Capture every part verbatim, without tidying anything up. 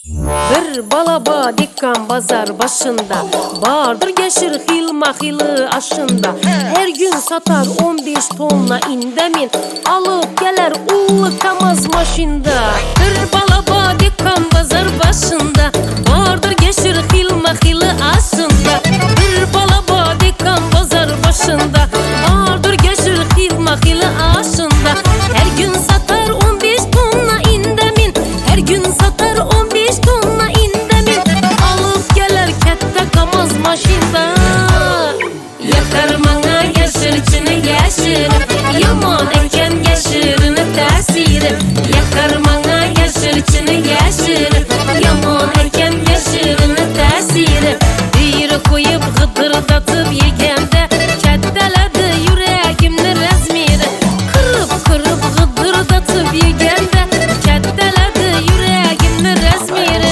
Bir balaba dikkan bazar başında, vardır geçir hilma hili aşında. Her gün satar on beş tonla indemin, alıp gelir ulu kamaz maşında. Bir balaba dikkan bazar başında, vardır geçir hilma hili aşında. Bir balaba dikkan bazar başında, vardır geçir hilma hili aşında. Her gün satar on beş tonla indemin, her gün satar on beş tonla indemin, alıp gelir kette kamaz maşında. Yakar mana yaşırçını yaşırıp, yaman eken yaşırını təsirim. Yakar mana yaşırçını yaşırıp, yaman eken yaşırını təsirim. Biri koyup gıdırdatıp yegende, ketteledi yüreğimni resmiri. Kırıp kırıp gıdırdatıp yegende, ketteledi yüreğimni resmiri.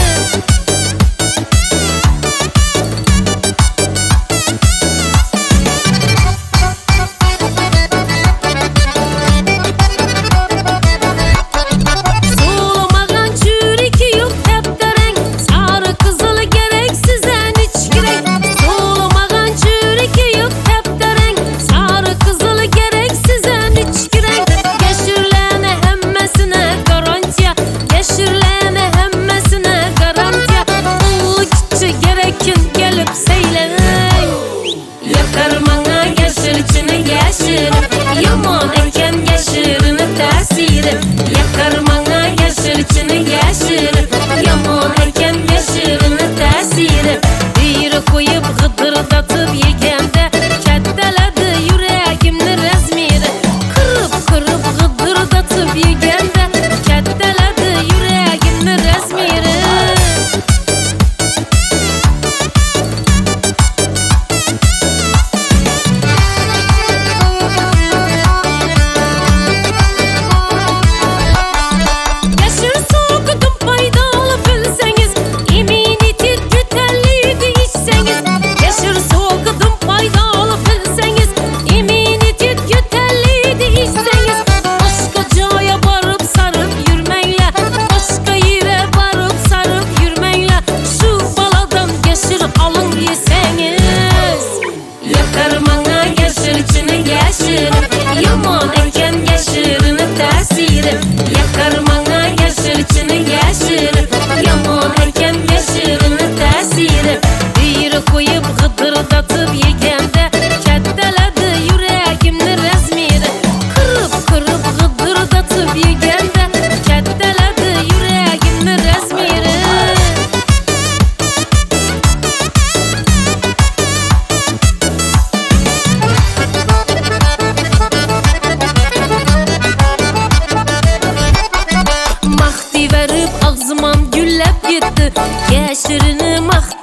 Soğulamagan çürük yok teptereng, sarı kızılı gerek sizden hiç gerek. Soğulamagan çürük yok teptereng, sarı kızılı gerek sizden hiç gerek. Geçirlene hemmesine garantiya, geçirlene hemmesine garantiya. Ulu gitçi gerekin gelip seyleyin. Yakar mana yaşırçını yaşırıp, yaman eken yaşırını təsirim. Yakar mana yaşırçını yaşırıp, yaman eken yaşırını təsirim. Biri koyup gıdırdatıp yegende, ketteledi yüreğimni resmiri. Kırıp kırıp gıdırdatıp yegende, ketteledi yüreğimni resmiri. Yaşır soğukudum faydalı bilseniz, emin itir gütelliği içseniz. Yaşır soğukudum faydalı bilseniz, emin itir gütelliği içseniz. Başka caya varıp sarıp yürmeyle, başka yere varıp sarıp yürmeyle. Şu baladan geçir alın yeseniz. Yakar mana yaşırçını yaşırıp, yaman eken yaşırını təsirim. Yakar mana yaşırçını yaşırıp, yaman eken yaşırını təsirim. Biri koyup gıdırdatıp yegende, ketteledi yüreğimni resmiri. Kırıp kırıp gıdırdatıp yegende, ketteledi yüreğimni resmiri. Mahdi verip ağzıman güllep gitti, yaşırını mahdi